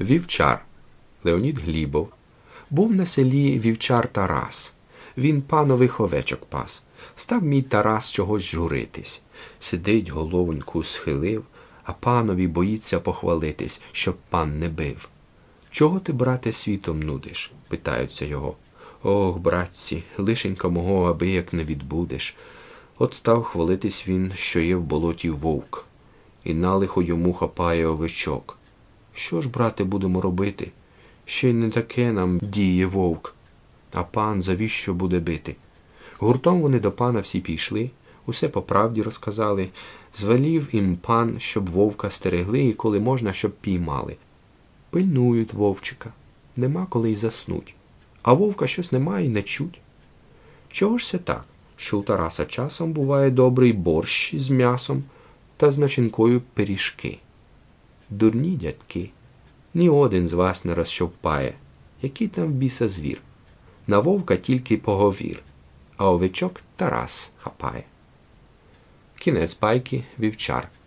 Вівчар Леонід Глібов. Був на селі вівчар Тарас. Він панових овечок пас. Став мій Тарас чогось журитись. Сидить, головоньку схилив, а панові боїться похвалитись, щоб пан не бив. «Чого ти, брате, світом нудиш?» – питаються його. «Ох, братці, лишенька мого аби як не відбудеш». От став хвалитись він, що є в болоті вовк, і налихо йому хапає овечок. «Що ж, брате, будемо робити? Ще й не таке нам діє вовк. А пан завіщо буде бити?» Гуртом вони до пана всі пішли, усе по правді розказали. Звелів їм пан, щоб вовка стерегли і, коли можна, щоб піймали. Пильнують вовчика, нема коли й заснуть. А вовка щось немає й не чуть. Чого ж це так, що у Тараса часом буває добрий борщ з м'ясом та з начинкою пиріжки? Дурні дядьки, ні один з вас не розщовпає, який там в біса звір. На вовка тільки поговір, а овечок Тарас хапає. Кінець байки «Вівчар».